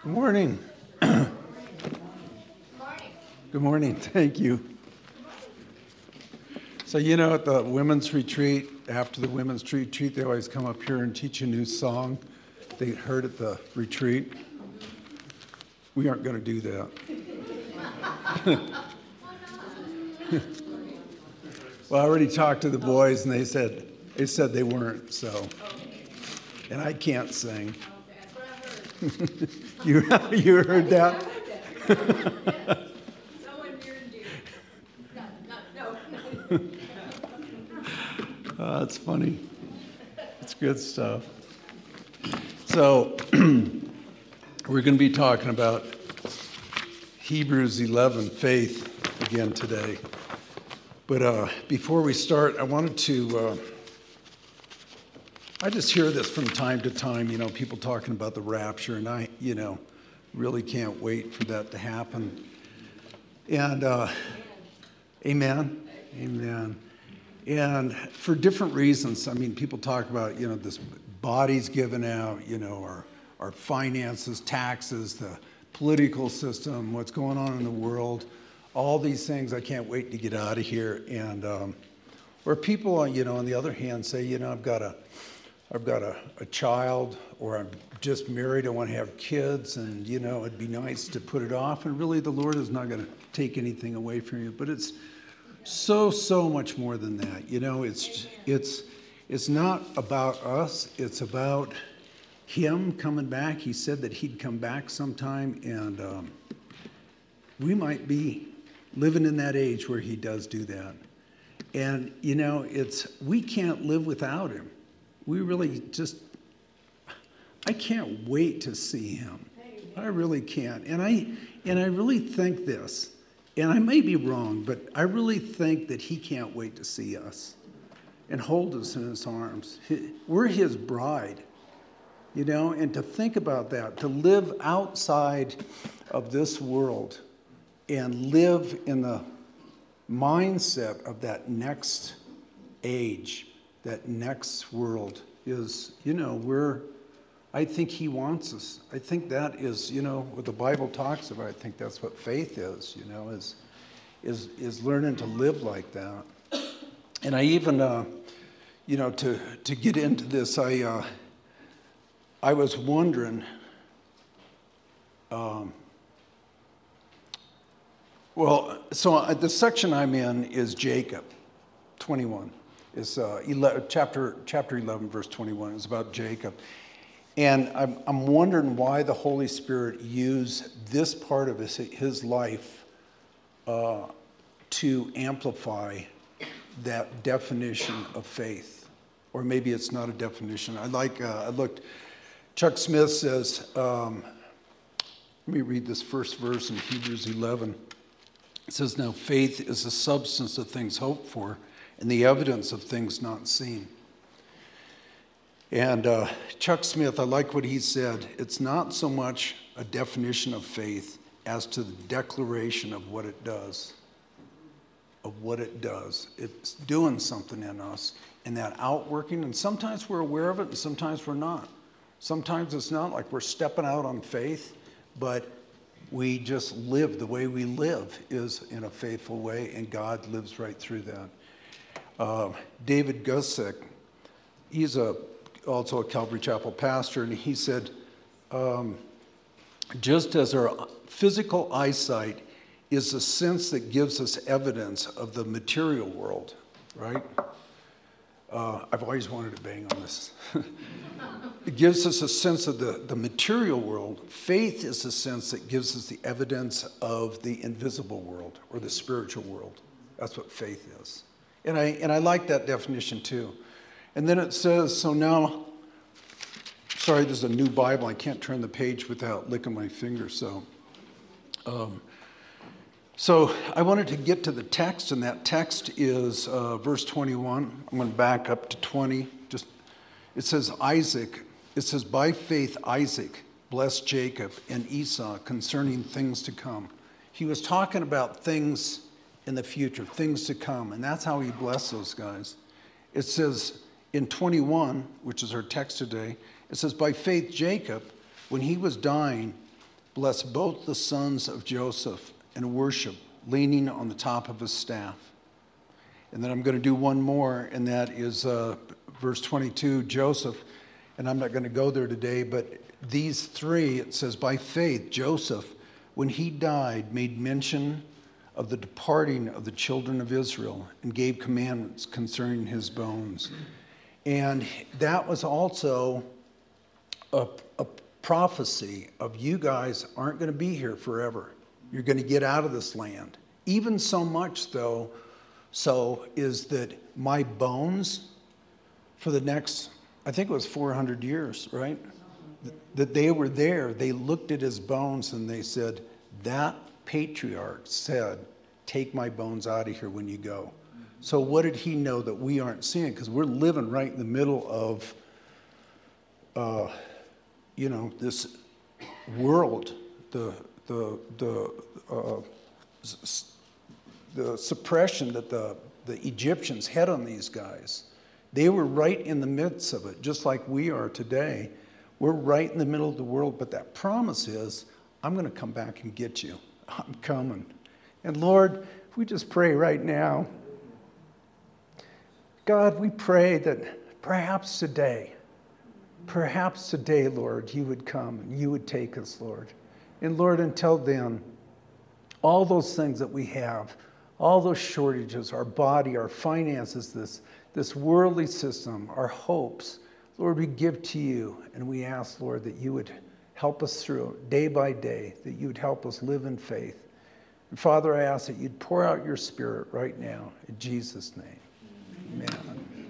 Good morning. Good morning. Thank you. So, at the women's retreat, after the women's retreat, they always come up here and teach a new song they heard at the retreat. We aren't going to do that. Well, I already talked to the boys, and they said they weren't, so. And I can't sing. You heard that? Someone near and dear. No. That's funny. It's good stuff. So we're going to be talking about Hebrews 11, faith, again today. But before we start, I wanted to, I just hear this from time to time, people talking about the rapture, and I, really can't wait for that to happen. And amen. And for different reasons, people talk about, this body's given out, our finances, taxes, the political system, what's going on in the world, all these things. I can't wait to get out of here. And where people, on the other hand, say, I've got a child, or I'm just married, I want to have kids, and it'd be nice to put it off. And really, the Lord is not going to take anything away from you. But it's so much more than that. It's not about us. It's about Him coming back. He said that He'd come back sometime, and we might be living in that age where He does do that. And we can't live without Him. We really I can't wait to see Him. I really can't. And I really think this, and I may be wrong, but I really think that He can't wait to see us and hold us in His arms. We're His bride, and to think about that, to live outside of this world and live in the mindset of that next age, that next world is, I think He wants us. I think that is, what the Bible talks about. I think that's what faith is, is learning to live like that. And I even, to get into this, I was wondering, so the section I'm in is Jacob, 21. It's chapter 11, verse 21. It's about Jacob. And I'm wondering why the Holy Spirit used this part of his life to amplify that definition of faith. Or maybe it's not a definition. I looked, Chuck Smith says, let me read this first verse in Hebrews 11. It says, "Now faith is the substance of things hoped for, and the evidence of things not seen." And Chuck Smith, I like what he said. It's not so much a definition of faith as to the declaration of what it does. It's doing something in us, and that outworking, and sometimes we're aware of it, and sometimes we're not. Sometimes it's not like we're stepping out on faith, but we just live. The way we live is in a faithful way, and God lives right through that. David Gusick, he's also a Calvary Chapel pastor, and he said, just as our physical eyesight is the sense that gives us evidence of the material world, right? I've always wanted to bang on this. It gives us a sense of the material world. Faith is the sense that gives us the evidence of the invisible world or the spiritual world. That's what faith is. And I like that definition too. And then it says, so now, sorry, this is a new Bible. I can't turn the page without licking my finger. So I wanted to get to the text, and that text is verse 21. I'm going to back up to 20. It says by faith Isaac blessed Jacob and Esau concerning things to come. He was talking about things in the future, things to come, and that's how he blessed those guys. It says in 21, which is our text today, it says, by faith Jacob, when he was dying, bless both the sons of Joseph and worship, leaning on the top of his staff. And then I'm going to do one more, and that is verse 22, Joseph, and I'm not going to go there today, but these three, it says, by faith, Joseph, when he died, made mention of the departing of the children of Israel and gave commandments concerning his bones. And that was also a prophecy of you guys aren't going to be here forever. You're going to get out of this land. Even so much, though, so is that my bones for the next, I think it was 400 years, right? That they were there. They looked at his bones and they said, that patriarch said, take my bones out of here when you go. So what did he know that we aren't seeing? Because we're living right in the middle of, this world, the suppression that the Egyptians had on these guys. They were right in the midst of it, just like we are today. We're right in the middle of the world, but that promise is, I'm going to come back and get you. I'm coming. And Lord, if we just pray right now, God, we pray that perhaps today, Lord, you would come and you would take us, Lord. And Lord, until then, all those things that we have, all those shortages, our body, our finances, this worldly system, our hopes, Lord, we give to you, and we ask, Lord, that you would help us through day by day, that you would help us live in faith. And Father, I ask that you'd pour out your Spirit right now, in Jesus' name. Amen.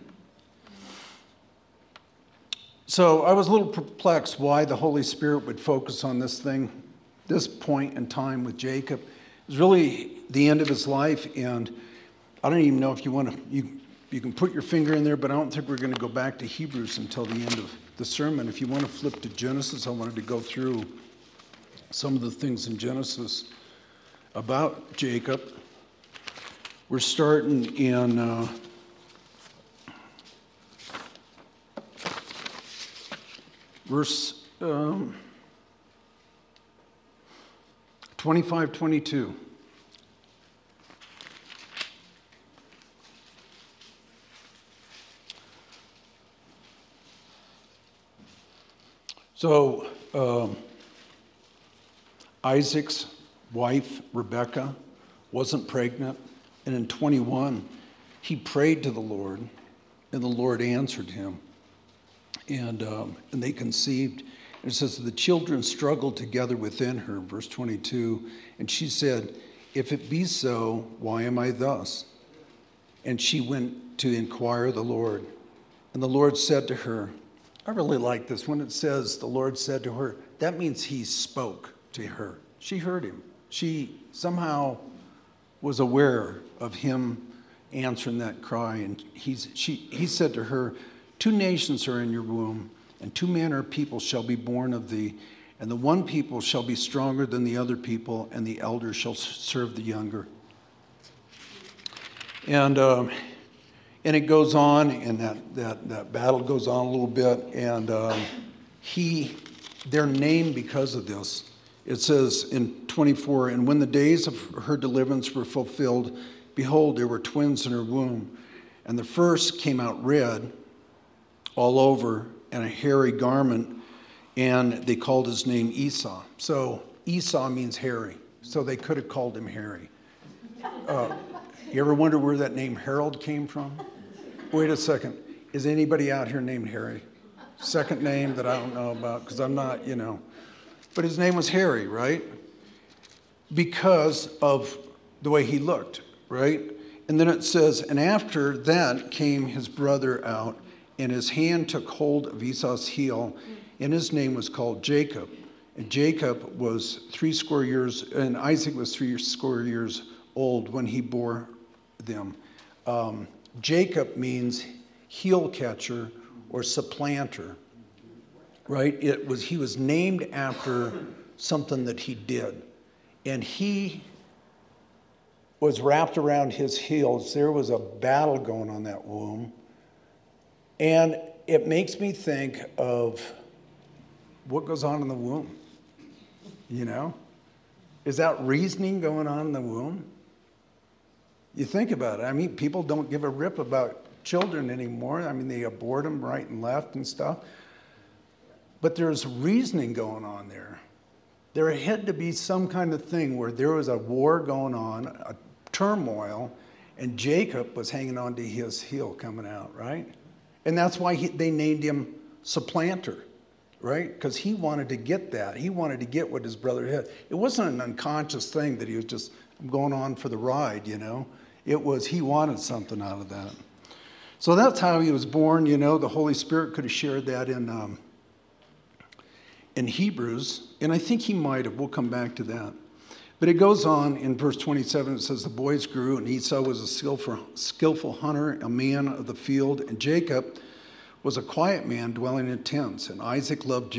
So I was a little perplexed why the Holy Spirit would focus on this point in time with Jacob. It was really the end of his life, and I don't even know if you want to, you can put your finger in there, but I don't think we're going to go back to Hebrews until the end of the sermon. If you want to flip to Genesis, I wanted to go through some of the things in Genesis about Jacob. We're starting in verse 25, 22. So Isaac's wife, Rebekah, wasn't pregnant. And in 21, he prayed to the Lord, and the Lord answered him. And they conceived. And it says, the children struggled together within her, verse 22. And she said, if it be so, why am I thus? And she went to inquire of the Lord. And the Lord said to her, I really like this. When it says the Lord said to her, that means he spoke to her. She heard him. She somehow was aware of him answering that cry. And he said to her, 2 nations are in your womb, and 2 manner of people shall be born of thee. And the one people shall be stronger than the other people, and the elder shall serve the younger. And it goes on, and that battle goes on a little bit, and they're named because of this. It says in 24, and when the days of her deliverance were fulfilled, behold, there were twins in her womb. And the first came out red all over, and a hairy garment, and they called his name Esau. So Esau means hairy, so they could have called him Harry. You ever wonder where that name Harold came from? Wait a second. Is anybody out here named Harry? Second name that I don't know about, because I'm not, But his name was Harry, right? Because of the way he looked, right? And then it says, and after that came his brother out, and his hand took hold of Esau's heel, and his name was called Jacob. And Jacob was 60 years, and Isaac was 60 years old when he bore them. Jacob means heel catcher or supplanter, right? He was named after something that he did. And he was wrapped around his heels. There was a battle going on that womb. And it makes me think of what goes on in the womb. you know? Is that reasoning going on in the womb? You think about it. I mean, people don't give a rip about children anymore. I mean, they abort them right and left and stuff. But there's reasoning going on there. There had to be some kind of thing where there was a war going on, a turmoil, and Jacob was hanging on to his heel coming out, right? And that's why they named him Supplanter, right? Because he wanted to get that. He wanted to get what his brother had. It wasn't an unconscious thing that he was just going on for the ride, you know? It was he wanted something out of that. So that's how he was born, you know. The Holy Spirit could have shared that in Hebrews, and I think he might have. We'll come back to that. But it goes on in verse 27, it says, the boys grew, and Esau was a skillful hunter, a man of the field, and Jacob was a quiet man dwelling in tents. And Isaac loved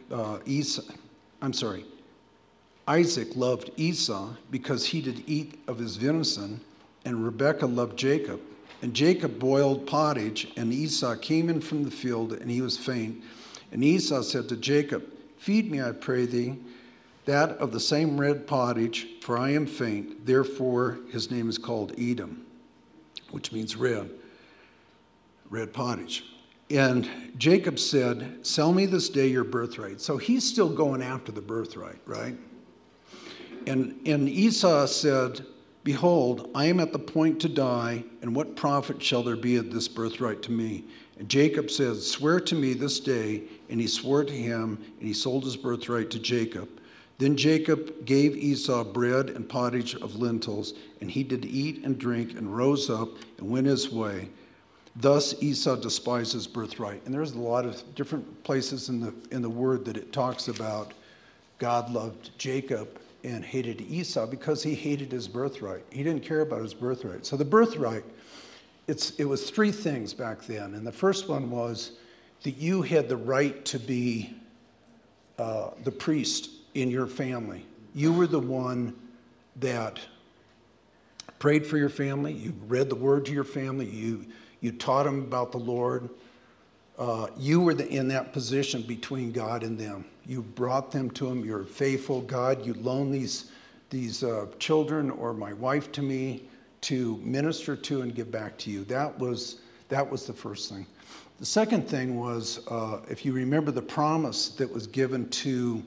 Isaac loved Esau because he did eat of his venison, and Rebekah loved Jacob. And Jacob boiled pottage, and Esau came in from the field, and he was faint. And Esau said to Jacob, feed me, I pray thee, that of the same red pottage, for I am faint. Therefore his name is called Edom, which means red pottage. And Jacob said, sell me this day your birthright. So he's still going after the birthright, right? And Esau said, behold, I am at the point to die, and what profit shall there be of this birthright to me? And Jacob said, swear to me this day. And he swore to him, and he sold his birthright to Jacob. Then Jacob gave Esau bread and pottage of lentils, and he did eat and drink, and rose up and went his way. Thus Esau despised his birthright. And there's a lot of different places in the word that it talks about God loved Jacob and hated Esau because he hated his birthright. He didn't care about his birthright. So the birthright, it was three things back then. And the first one was that you had the right to be the priest in your family. You were the one that prayed for your family. You read the word to your family. You taught them about the Lord. You were in that position between God and them. You brought them to him. You're faithful. God, you loan these children or my wife to me to minister to and give back to you. That was the first thing. The second thing was, if you remember the promise that was given to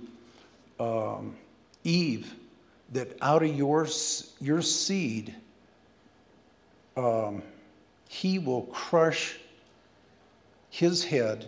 Eve, that out of your seed, he will crush his head.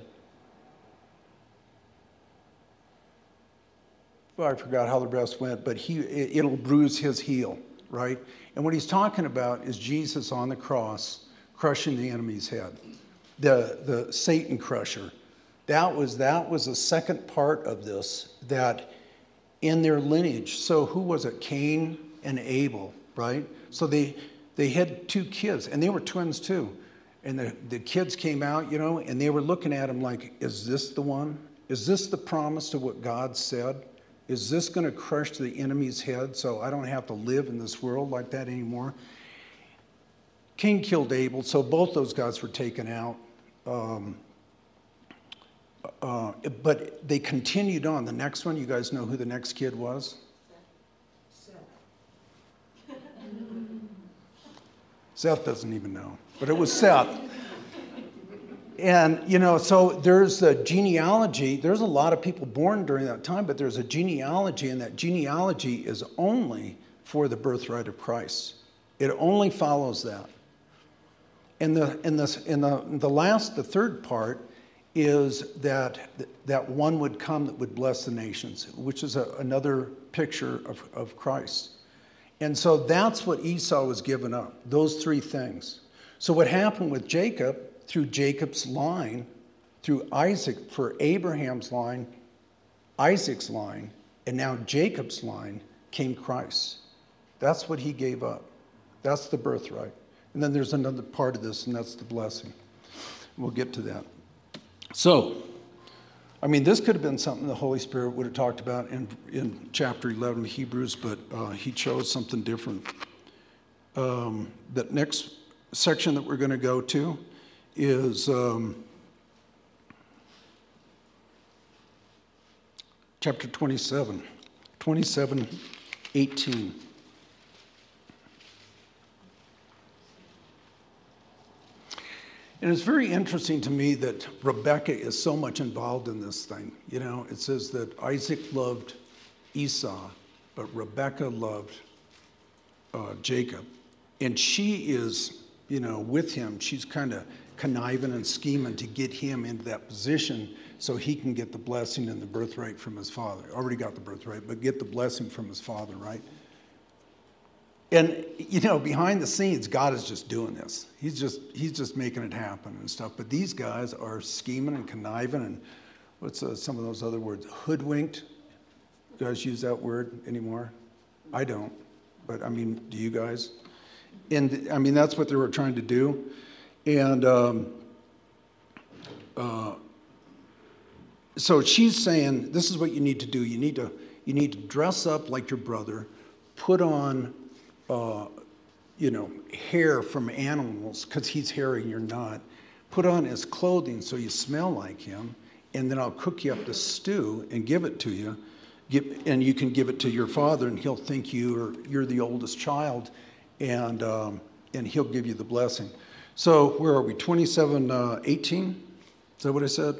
Well, I forgot how the rest went, but it'll bruise his heel, right? And what he's talking about is Jesus on the cross crushing the enemy's head. The Satan crusher. That was a second part of this, that in their lineage. So who was it? Cain and Abel, right? So they had two kids, and they were twins too. And the kids came out, you know, and they were looking at him like, is this the one? Is this the promise to what God said? Is this going to crush the enemy's head so I don't have to live in this world like that anymore? Cain killed Abel, so both those guys were taken out. But they continued on. The next one, you guys know who the next kid was? Seth doesn't even know, but it was Seth. And, you know, so there's a genealogy. There's a lot of people born during that time, but there's a genealogy, and that genealogy is only for the birthright of Christ. It only follows that. And the third part is that one would come that would bless the nations, which is another picture of Christ. And so that's what Esau was giving up, those three things. So what happened with Jacob, through Jacob's line, through Isaac, for Abraham's line, Isaac's line, and now Jacob's line, came Christ. That's what he gave up. That's the birthright. And then there's another part of this, and that's the blessing. We'll get to that. So, I mean, this could have been something the Holy Spirit would have talked about in chapter 11 of Hebrews, but he chose something different. The next section that we're going to go to is chapter 27, 27:18. And it's very interesting to me that Rebekah is so much involved in this thing. You know, it says that Isaac loved Esau, but Rebekah loved Jacob. And she is, you know, with him. She's kind of conniving and scheming to get him into that position so he can get the blessing and the birthright from his father. Already got the birthright, but get the blessing from his father, right? And, you know, behind the scenes, God is just doing this. He's just making it happen and stuff. But these guys are scheming and conniving and what's some of those other words? Hoodwinked. You guys use that word anymore? I don't. But, I mean, do you guys? And, I mean, that's what they were trying to do. And so she's saying, this is what you need to do. You need to dress up like your brother, put on you know, hair from animals, because he's hairy and you're not. Put on his clothing so you smell like him, and then I'll cook you up the stew and give it to you. And you can give it to your father, and he'll think you're the oldest child, and he'll give you the blessing. So where are we? 27:18? Is that what I said?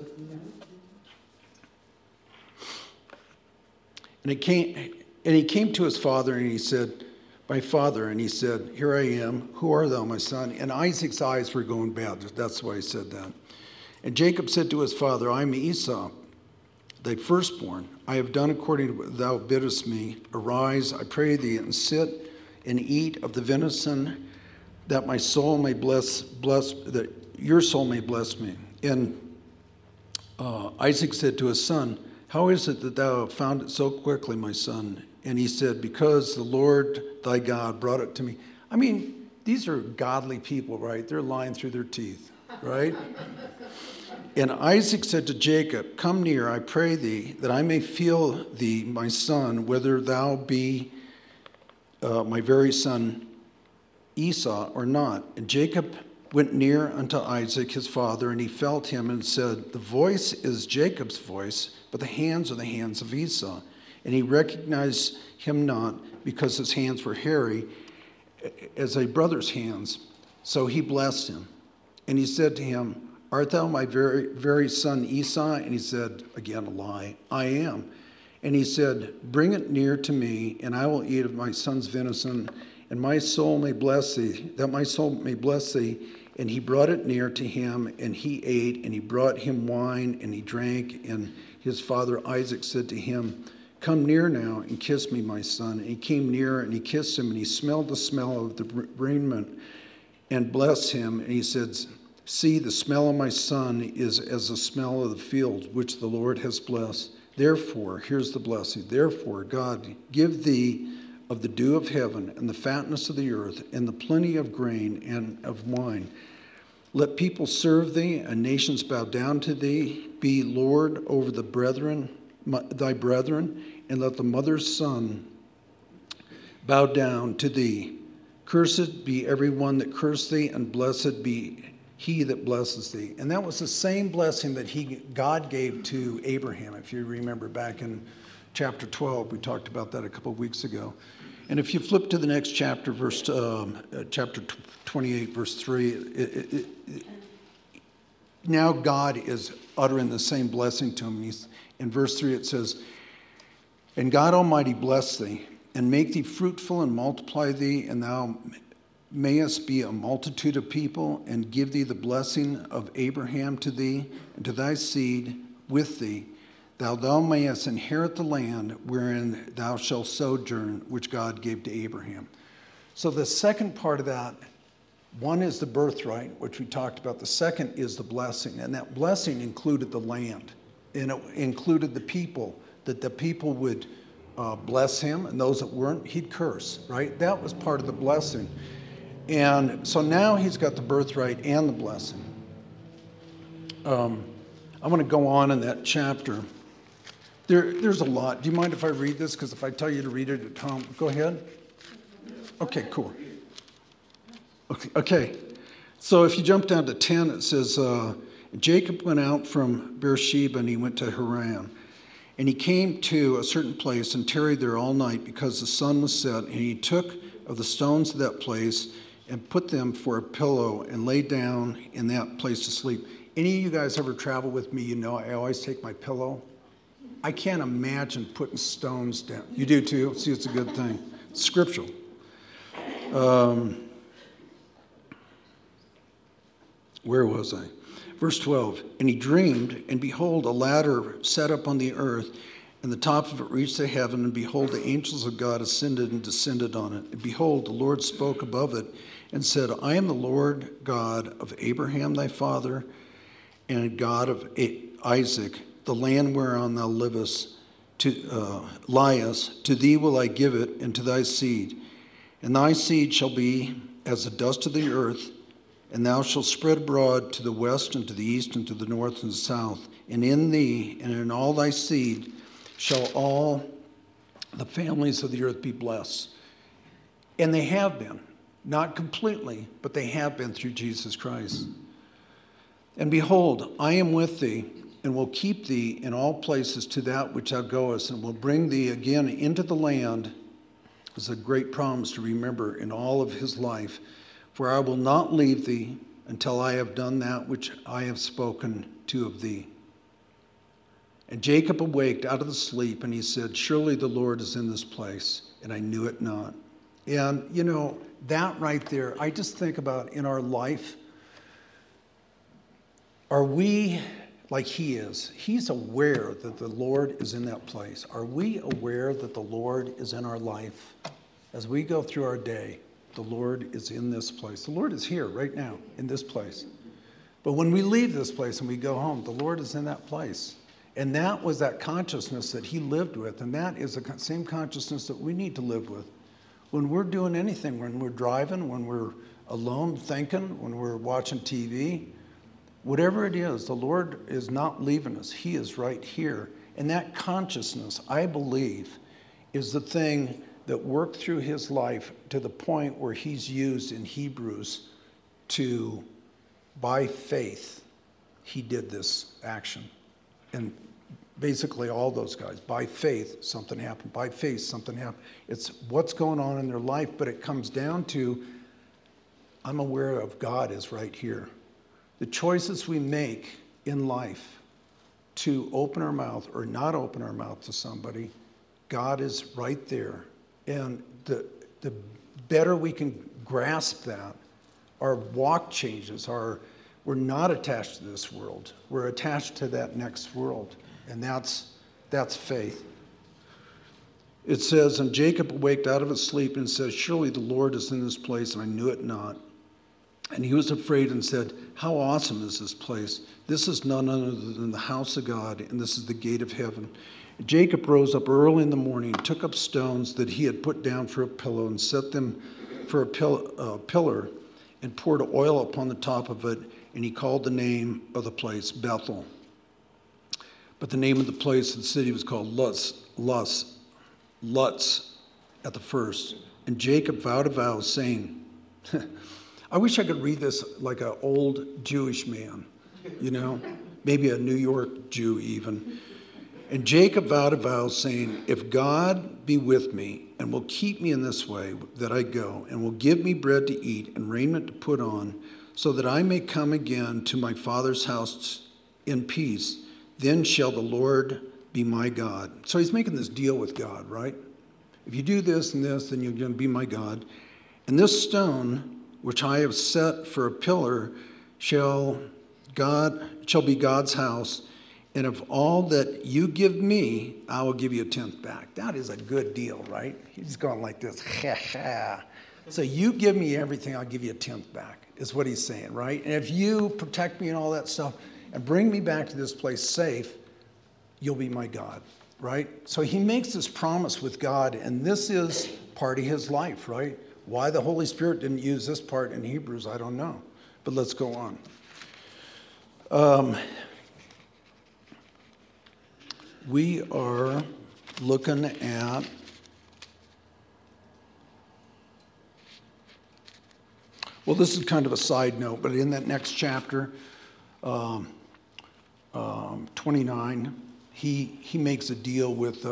And he came to his father, and he said, "My father," and he said, "Here I am. Who art thou, my son?" And Isaac's eyes were going bad. That's why he said that. And Jacob said to his father, "I am Esau, thy firstborn. I have done according to what thou biddest me. Arise, I pray thee, and sit and eat of the venison, that my soul may that your soul may bless me." And Isaac said to his son, "How is it that thou hast found it so quickly, my son?" And he said, "Because the Lord thy God brought it to me." I mean, these are godly people, right? They're lying through their teeth, right? And Isaac said to Jacob, "Come near, I pray thee, that I may feel thee, my son, whether thou be my very son Esau or not." And Jacob went near unto Isaac his father, and he felt him and said, "The voice is Jacob's voice, but the hands are the hands of Esau." And he recognized him not, because his hands were hairy as a brother's hands. So he blessed him. And he said to him, "Art thou my very son Esau?" And he said, again a lie, "I am." And he said, "Bring it near to me, and I will eat of my son's venison, and my soul may bless thee, that my soul may bless thee." And he brought it near to him, and he ate, and he brought him wine, and he drank. And his father Isaac said to him, "Come near now and kiss me, my son." And he came near, and he kissed him, and he smelled the smell of the raiment, and blessed him. And he said, "See, the smell of my son is as the smell of the field, which the Lord has blessed. Therefore," here's the blessing, "therefore, God, give thee of the dew of heaven, and the fatness of the earth, and the plenty of grain and of wine. Let people serve thee, and nations bow down to thee. Be Lord over the brethren, thy brethren, and let the mother's son bow down to thee. Cursed be every one that cursed thee, and blessed be he that blesses thee." And that was the same blessing that God gave to Abraham. If you remember back in chapter 12, we talked about that a couple of weeks ago. And if you flip to the next chapter, chapter 28, verse 3, now God is uttering the same blessing to him. In verse 3 it says, "And God Almighty bless thee, and make thee fruitful, and multiply thee, and thou mayest be a multitude of people, and give thee the blessing of Abraham to thee, and to thy seed with thee, thou mayest inherit the land wherein thou shalt sojourn, which God gave to Abraham." So the second part of that, one is the birthright, which we talked about. The second is the blessing, and that blessing included the land, and it included the people, that the people would bless him, and those that weren't, he'd curse, right? That was part of the blessing. And so now he's got the birthright and the blessing. I want to go on in that chapter. There's a lot. Do you mind if I read this? Because if I tell you to read it at home, go ahead. Okay, cool. Okay. So if you jump down to 10, it says, Jacob went out from Beersheba, and he went to Haran. And he came to a certain place and tarried there all night because the sun was set. And he took of the stones of that place and put them for a pillow and lay down in that place to sleep. Any of you guys ever travel with me, you know I always take my pillow. I can't imagine putting stones down. You do too? See, it's a good thing. It's scriptural. Where was I? Verse 12, and he dreamed, and behold, a ladder set up on the earth, and the top of it reached to heaven, and behold, the angels of God ascended and descended on it. And behold, the Lord spoke above it, and said, I am the Lord God of Abraham thy father, and God of Isaac, the land whereon thou liest, to thee will I give it, and to thy seed. And thy seed shall be as the dust of the earth, and thou shalt spread abroad to the west and to the east and to the north and the south. And in thee and in all thy seed shall all the families of the earth be blessed. And they have been. Not completely, but they have been through Jesus Christ. And behold, I am with thee, and will keep thee in all places to that which thou goest, and will bring thee again into the land. It's a great promise to remember in all of his life. For I will not leave thee until I have done that which I have spoken to of thee. And Jacob awaked out of the sleep, and he said, surely the Lord is in this place, and I knew it not. And, you know, that right there, I just think about in our life, are we like he is? He's aware that the Lord is in that place. Are we aware that the Lord is in our life? As we go through our day, the Lord is in this place. The Lord is here right now in this place. But when we leave this place and we go home, the Lord is in that place. And that was that consciousness that he lived with. And that is the same consciousness that we need to live with. When we're doing anything, when we're driving, when we're alone thinking, when we're watching TV, whatever it is, the Lord is not leaving us. He is right here. And that consciousness, I believe, is the thing that worked through his life to the point where he's used in Hebrews to, by faith, he did this action. And basically all those guys, by faith, something happened. By faith, something happened. It's what's going on in their life, but it comes down to, I'm aware of God is right here. The choices we make in life to open our mouth or not open our mouth to somebody, God is right there. And the better we can grasp that, our walk changes. We're not attached to this world. We're attached to that next world. And that's faith. It says, and Jacob awaked out of his sleep and said, surely the Lord is in this place, and I knew it not. And he was afraid and said, how awesome is this place? This is none other than the house of God, and this is the gate of heaven. Jacob rose up early in the morning, took up stones that he had put down for a pillow, and set them for a pillar, and poured oil upon the top of it, and he called the name of the place Bethel. But the name of the place of the city was called Luz at the first. And Jacob vowed a vow, saying, I wish I could read this like an old Jewish man, you know, maybe a New York Jew even. And Jacob vowed a vow, saying, if God be with me and will keep me in this way that I go, and will give me bread to eat and raiment to put on, so that I may come again to my father's house in peace, then shall the Lord be my God. So he's making this deal with God, right? If you do this and this, then you're going to be my God. And this stone, which I have set for a pillar, shall be God's house. And of all that you give me, I will give you a tenth back. That is a good deal, right? He's going like this. So you give me everything, I'll give you a tenth back, is what he's saying, right? And if you protect me and all that stuff and bring me back to this place safe, you'll be my God, right? So he makes this promise with God, and this is part of his life, right? Why the Holy Spirit didn't use this part in Hebrews, I don't know. But let's go on. We are looking at well, this is kind of a side note, but in that next chapter, 29, he makes a deal with,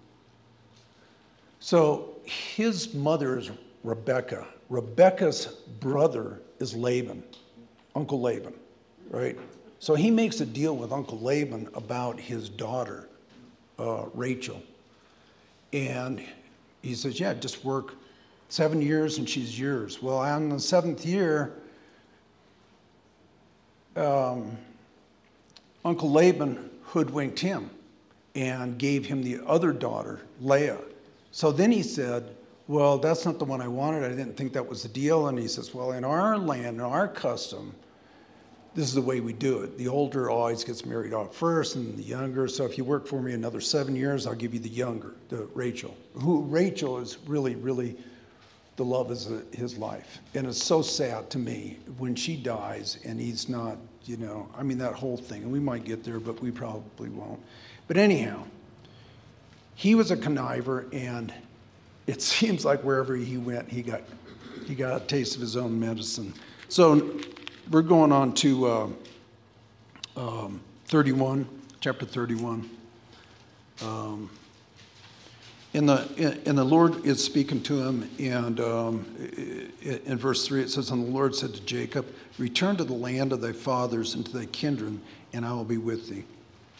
so his mother is Rebecca. Rebecca's brother is Laban, Uncle Laban, right? So he makes a deal with Uncle Laban about his daughter, Rachel. And he says, yeah, just work 7 years and she's yours. Well, on the 7th year, Uncle Laban hoodwinked him and gave him the other daughter, Leah. So then he said, well, that's not the one I wanted. I didn't think that was the deal. And he says, well, in our land, in our custom, this is the way we do it. The older always gets married off first and the younger. So if you work for me another 7 years, I'll give you the younger, the Rachel. Rachel is really, really the love of his life. And it's so sad to me when she dies and he's not, I mean, that whole thing. And we might get there, but we probably won't. But anyhow, he was a conniver, and it seems like wherever he went, he got a taste of his own medicine. So we're going on to 31, chapter 31. And the Lord is speaking to him, and in verse 3 it says, and the Lord said to Jacob, return to the land of thy fathers and to thy kindred, and I will be with thee.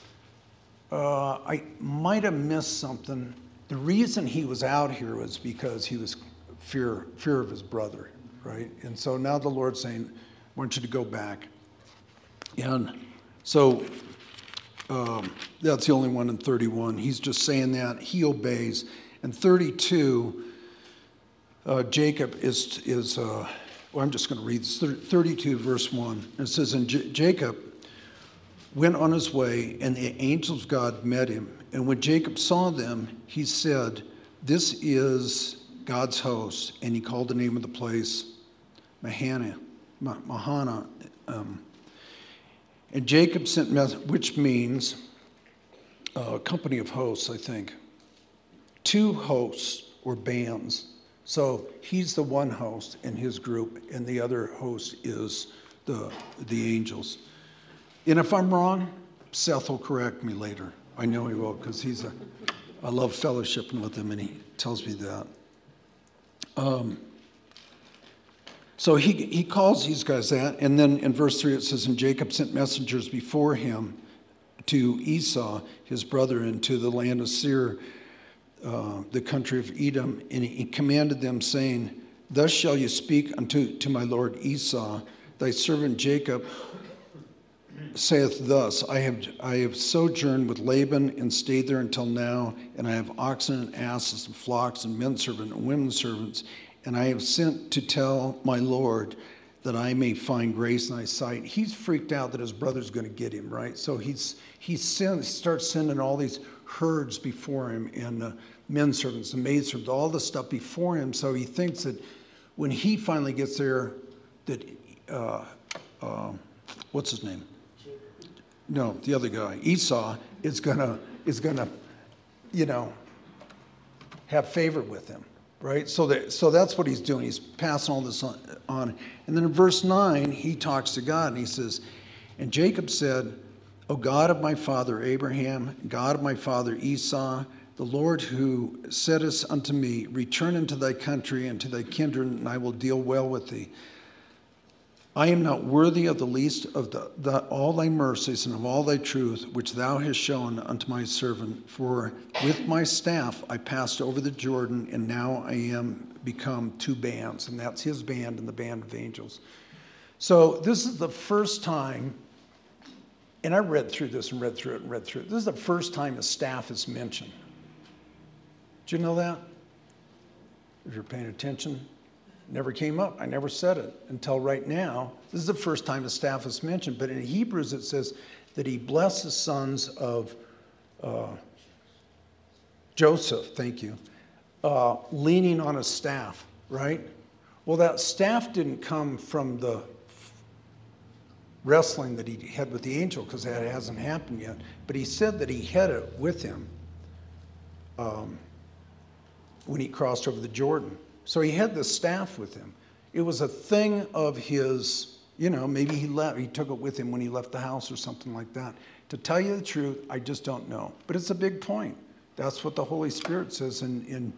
I might have missed something. The reason he was out here was because he was fear of his brother, right? And so now the Lord's saying, I want you to go back. And so that's the only one in 31. He's just saying that. He obeys. And 32, Jacob is well, I'm just going to read this. 32, verse 1. It says, and Jacob went on his way, and the angels of God met him. And when Jacob saw them, he said, this is God's host. And he called the name of the place Mahana. And Jacob sent which means company of hosts, I think. 2 hosts or bands. So he's the one host in his group, and the other host is the angels. And if I'm wrong, Seth will correct me later. I know he will, because I love fellowshipping with him, and he tells me that. So he calls these guys that, and then in verse 3 it says, and Jacob sent messengers before him to Esau, his brother, and to the land of Seir, the country of Edom, and he commanded them, saying, thus shall you speak to my lord Esau, thy servant Jacob saith thus, I have sojourned with Laban and stayed there until now, and I have oxen and asses and flocks and men servants and women servants, and I have sent to tell my Lord that I may find grace in thy sight. He's freaked out that his brother's going to get him, right? So he starts sending all these herds before him, and men servants and maid servants, all the stuff before him. So he thinks that when he finally gets there, that what's his name? No, the other guy, Esau, is gonna, have favor with him, right? So that's what he's doing. He's passing all this on. And then in verse 9, he talks to God, and he says, and Jacob said, O God of my father Abraham, God of my father Esau, the Lord who saidest unto me, return into thy country and to thy kindred, and I will deal well with thee. I am not worthy of the least of all thy mercies and of all thy truth, which thou hast shown unto my servant. For with my staff I passed over the Jordan, and now I am become 2 bands. And that's his band and the band of angels. So this is the first time, and I read through this and read through it and read through it. This is the first time his staff is mentioned. Did you know that? If you're paying attention. Never came up. I never said it until right now. This is the first time the staff is mentioned. But in Hebrews it says that he blessed the sons of Joseph, thank you, leaning on a staff, right? Well, that staff didn't come from the wrestling that he had with the angel, because that hasn't happened yet. But he said that he had it with him when he crossed over the Jordan. So he had the staff with him. It was a thing of his, maybe he took it with him when he left the house or something like that. To tell you the truth, I just don't know. But it's a big point. That's what the Holy Spirit says in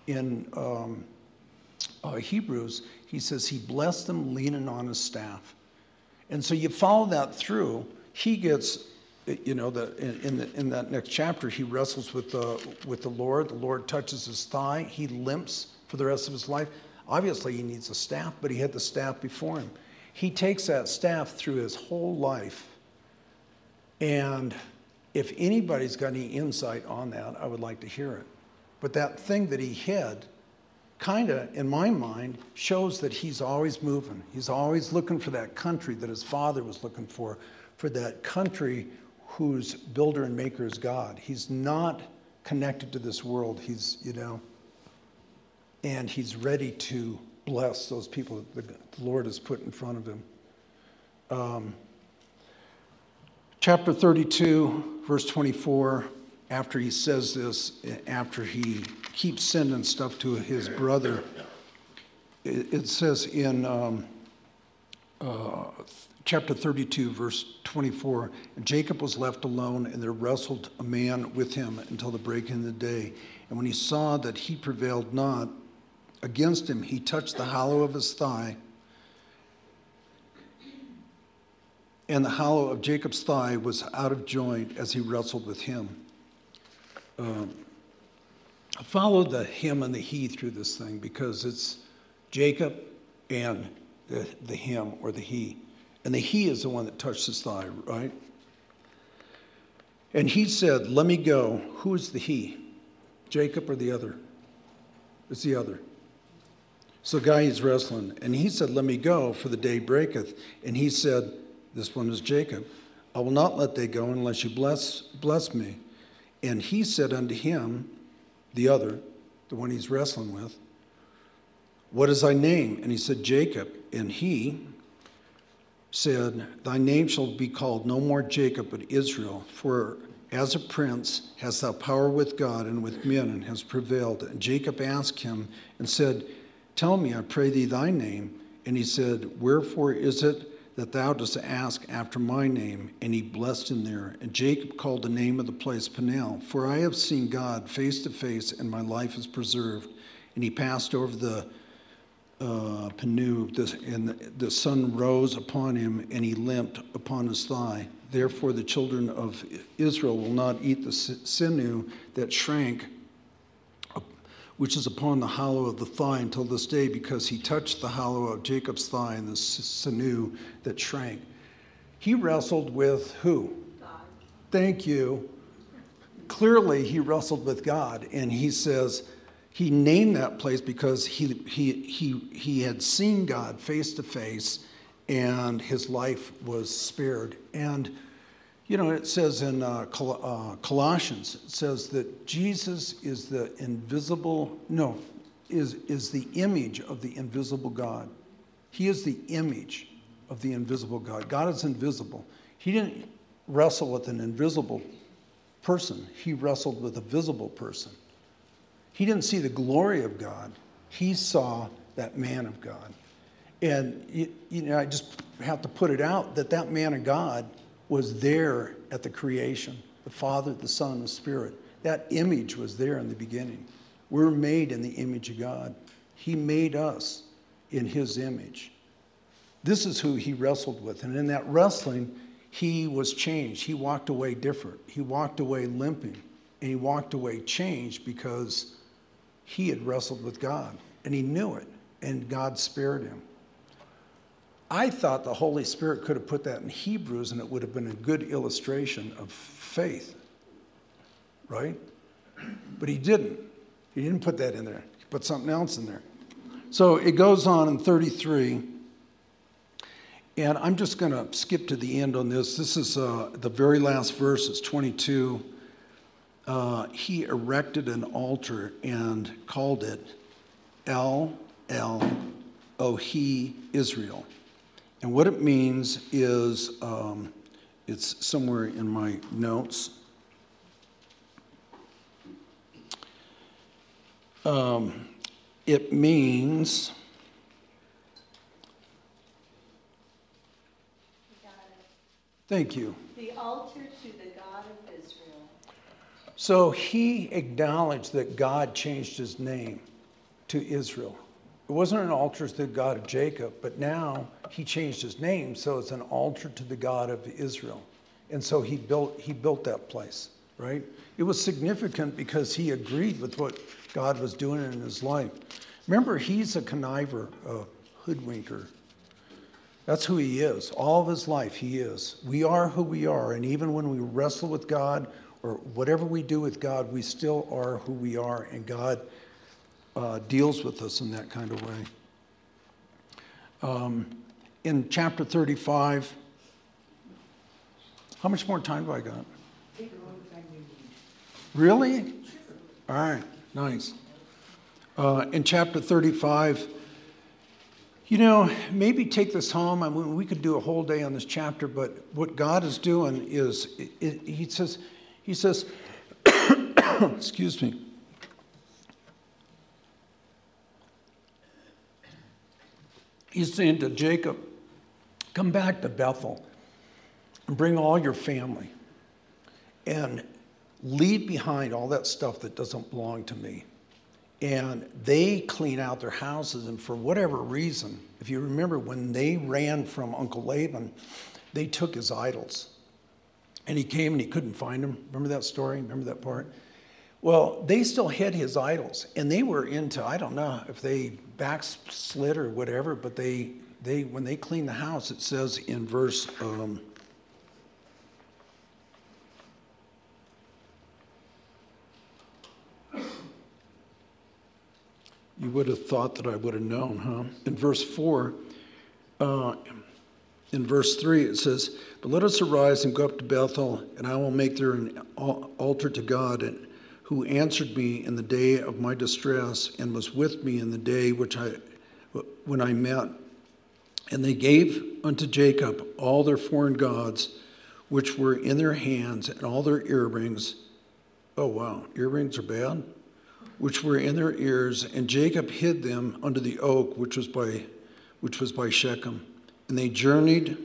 Hebrews. He says he blessed them leaning on his staff. And so you follow that through. He gets, in that next chapter, he wrestles with the Lord. The Lord touches his thigh. He limps for the rest of his life. Obviously, he needs a staff, but he had the staff before him. He takes that staff through his whole life. And if anybody's got any insight on that, I would like to hear it. But that thing that he had, kind of, in my mind, shows that he's always moving. He's always looking for that country that his father was looking for that country whose builder and maker is God. He's not connected to this world. And he's ready to bless those people that the Lord has put in front of him. Chapter 32, verse 24, after he says this, after he keeps sending stuff to his brother, it says in chapter 32, verse 24, Jacob was left alone, and there wrestled a man with him until the breaking of the day. And when he saw that he prevailed not against him, he touched the hollow of his thigh, and the hollow of Jacob's thigh was out of joint as he wrestled with him. I followed the him and the he through this thing because it's Jacob and the him or the he. And the he is the one that touched his thigh, right? And he said, "Let me go." Who is the he? Jacob or the other? It's the other. So the guy he's wrestling. And he said, "Let me go, for the day breaketh." And he said, this one is Jacob, "I will not let thee go unless you bless me." And he said unto him, the other, the one he's wrestling with, "What is thy name?" And he said, "Jacob." And he said, "Thy name shall be called no more Jacob, but Israel. For as a prince hast thou power with God and with men, and hast prevailed." And Jacob asked him and said, "Tell me, I pray thee, thy name." And he said, "Wherefore is it that thou dost ask after my name?" And he blessed him there. And Jacob called the name of the place Peniel, "For I have seen God face to face, and my life is preserved." And he passed over the Penu, and the sun rose upon him, and he limped upon his thigh. Therefore the children of Israel will not eat the sinew that shrank, which is upon the hollow of the thigh until this day, because he touched the hollow of Jacob's thigh and the sinew that shrank. He wrestled with who? God. Thank you. Clearly he wrestled with God, and he says he named that place because he had seen God face to face, and his life was spared. And it says in Colossians, it says that Jesus is the is the image of the invisible God. He is the image of the invisible God. God is invisible. He didn't wrestle with an invisible person. He wrestled with a visible person. He didn't see the glory of God. He saw that man of God. And I just have to put it out that man of God was there at the creation. The Father, the Son, the Spirit. That image was there in the beginning. We're made in the image of God. He made us in his image. This is who he wrestled with. And in that wrestling, he was changed. He walked away different. He walked away limping. And he walked away changed because he had wrestled with God. And he knew it. And God spared him. I thought the Holy Spirit could have put that in Hebrews, and it would have been a good illustration of faith. Right? But he didn't. He didn't put that in there. He put something else in there. So it goes on in 33. And I'm just going to skip to the end on this. This is the very last verse. It's 22. He erected an altar and called it El Ohi Israel. And what it means is, it's somewhere in my notes. It means... You got it. Thank you. The altar to the So he acknowledged that God changed his name to Israel. It wasn't an altar to the God of Jacob, but now he changed his name, so it's an altar to the God of Israel. And so he built that place, right? It was significant because he agreed with what God was doing in his life. Remember, he's a conniver, a hoodwinker. That's who he is. All of his life, he is. We are who we are, and even when we wrestle with God or whatever we do with God, we still are who we are, and God deals with us in that kind of way. In chapter 35, how much more time do I got? Take all the time you need. Really? All right, nice. In chapter 35, maybe take this home. I mean, we could do a whole day on this chapter, but what God is doing is, he says, excuse me. He's saying to Jacob, come back to Bethel and bring all your family and leave behind all that stuff that doesn't belong to me. And they clean out their houses, and for whatever reason, if you remember when they ran from Uncle Laban, they took his idols. And he came and he couldn't find them. Remember that story? Remember that part? Well, they still had his idols, and they were into, I don't know if they backslid or whatever, but they when they cleaned the house, it says in verse you would have thought that I would have known, huh? In verse 4, in verse 3, it says, but let us arise and go up to Bethel, and I will make there an altar to God, and who answered me in the day of my distress, and was with me in the day when I met. And they gave unto Jacob all their foreign gods, which were in their hands, and all their earrings. Oh, wow, earrings are bad? Which were in their ears, and Jacob hid them under the oak which was by Shechem. And they journeyed,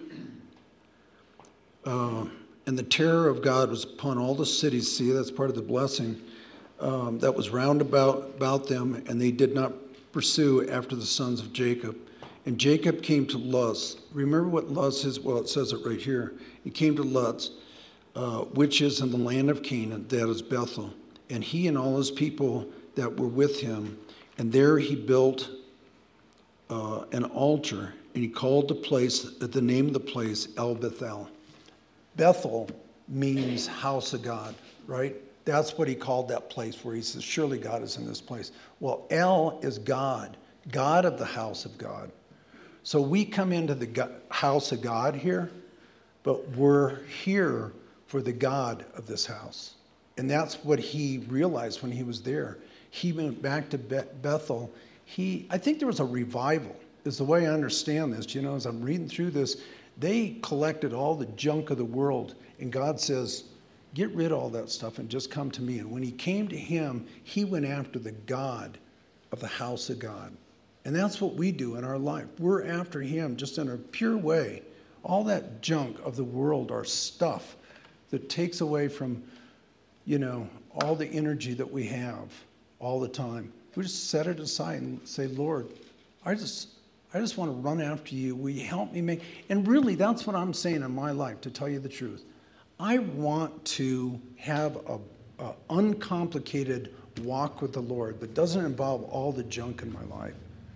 and the terror of God was upon all the cities. See, that's part of the blessing that was round about them, and they did not pursue after the sons of Jacob. And Jacob came to Luz. Remember what Luz is? Well, it says it right here. He came to Luz, which is in the land of Canaan, that is Bethel. And he and all his people that were with him, and there he built an altar, and he called the name of the place El Bethel. Bethel means house of God, right? That's what he called that place where he says, surely God is in this place. Well, El is God, God of the house of God. So we come into the house of God here, but we're here for the God of this house. And that's what he realized when he was there. He went back to Bethel. I think there was a revival, is the way I understand this. As I'm reading through this, they collected all the junk of the world, and God says, get rid of all that stuff and just come to me. And when he came to him, he went after the God of the house of God. And that's what we do in our life. We're after him just in a pure way. All that junk of the world, our stuff that takes away from, all the energy that we have all the time. We just set it aside and say, Lord, I just want to run after you. Will you help me make? And really, that's what I'm saying in my life, to tell you the truth. I want to have a uncomplicated walk with the Lord that doesn't involve all the junk in my life.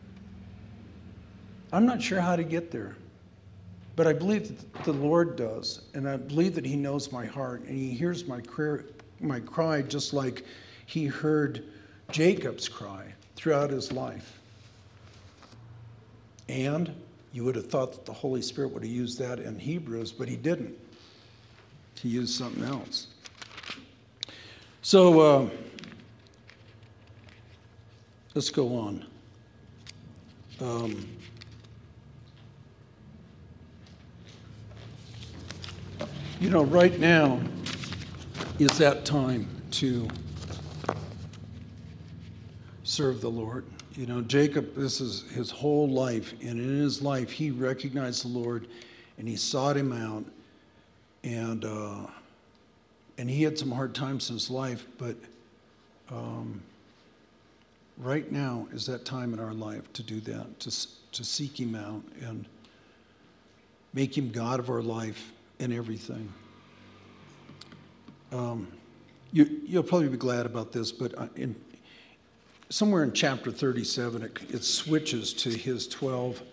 I'm not sure how to get there, but I believe that the Lord does, and I believe that he knows my heart, and he hears my cry just like he heard Jacob's cry throughout his life. And you would have thought that the Holy Spirit would have used that in Hebrews, but he didn't. He used something else. So let's go on. Right now is that time to serve the Lord. Jacob, this is his whole life, and in his life, he recognized the Lord, and he sought him out, and and he had some hard times in his life, but right now is that time in our life to do that, to seek him out and make him God of our life and everything. You'll probably be glad about this, but somewhere in chapter 37, it switches to his 12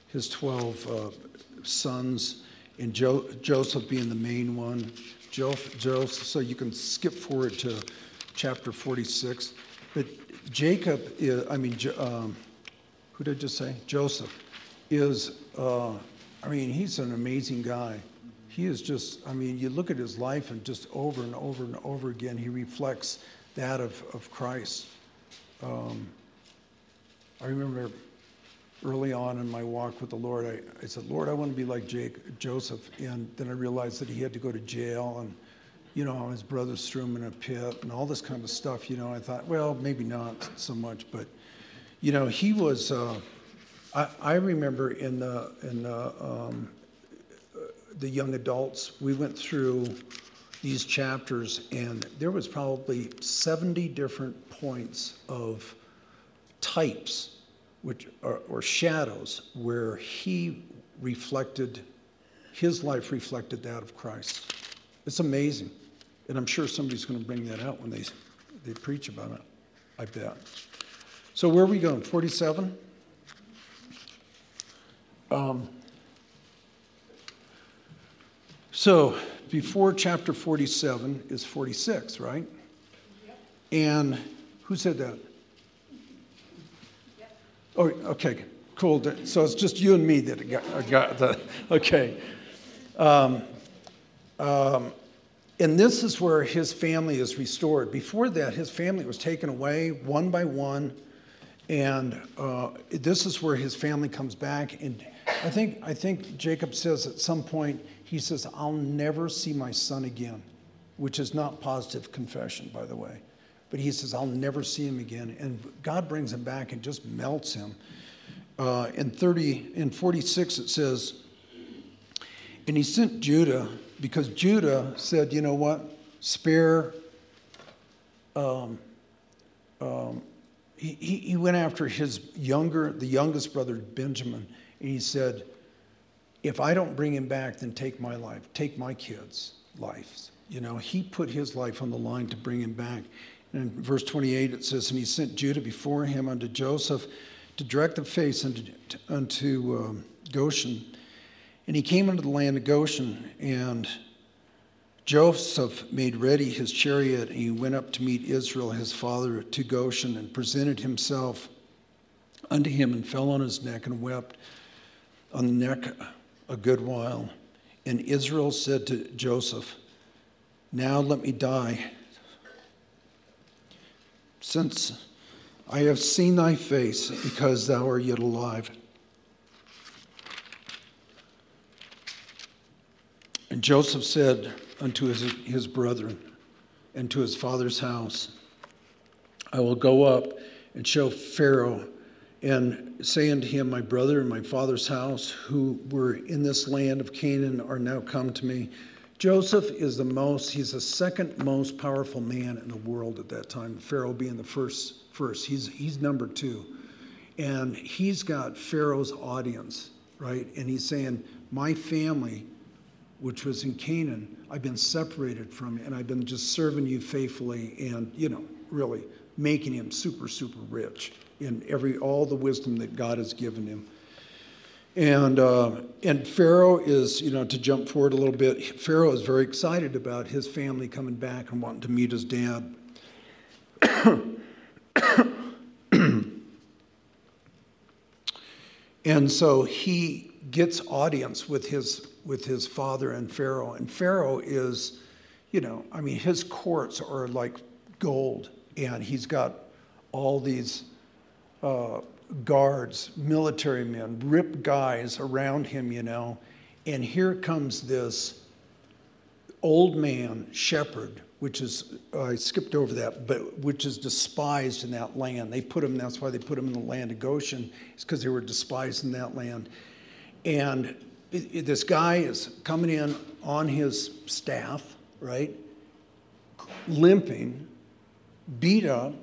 sons, and Joseph being the main one. Joseph, so you can skip forward to chapter 46. But Jacob, who did I just say? Joseph is, he's an amazing guy. He is just, you look at his life and just over and over and over again, he reflects that of Christ. I remember early on in my walk with the Lord, I said, Lord, I want to be like Joseph. And then I realized that he had to go to jail and, his brothers threw him in a pit and all this kind of stuff. I thought, well, maybe not so much, but, he was, I remember in the young adults, we went through these chapters and there was probably 70 different points of types or shadows where his life reflected that of Christ. It's amazing. And I'm sure somebody's going to bring that out when they preach about it, I bet. So where are we going, 47? So before chapter 47 is 46, right? Yep. And who said that? Yep. Oh, okay, cool. So it's just you and me that got that. Okay. And this is where his family is restored. Before that, his family was taken away one by one. And this is where his family comes back. And I think Jacob says at some point, he says, I'll never see my son again, which is not positive confession, by the way. But he says, I'll never see him again. And God brings him back and just melts him. In 46, it says, and he sent Judah, because Judah said, you know what, spare, he went after the youngest brother, Benjamin, and he said, if I don't bring him back, then take my life, take my kids' lives. He put his life on the line to bring him back. And in verse 28, it says, and he sent Judah before him unto Joseph to direct the face unto Goshen. And he came into the land of Goshen, and Joseph made ready his chariot, and he went up to meet Israel, his father, to Goshen, and presented himself unto him, and fell on his neck, and wept on the neck a good while. And Israel said to Joseph, now let me die, since I have seen thy face, because thou art yet alive. And Joseph said unto his brethren and to his father's house, I will go up and show Pharaoh, and say unto him, my brother and my father's house, who were in this land of Canaan, are now come to me. Joseph is he's the second most powerful man in the world at that time, Pharaoh being the first. He's number two. And he's got Pharaoh's audience, right? And he's saying, my family, which was in Canaan, I've been separated from you, and I've been just serving you faithfully and, really making him super, super rich in all the wisdom that God has given him. And Pharaoh is, to jump forward a little bit, Pharaoh is very excited about his family coming back and wanting to meet his dad. And so he gets audience with his father and Pharaoh. And Pharaoh is, his courts are like gold. And he's got all these guards, military men, ripped guys around him, And here comes this old man, shepherd, which is, I skipped over that, but which is despised in that land. That's why they put him in the land of Goshen, it's because they were despised in that land. And this guy is coming in on his staff, right? limping, beat up.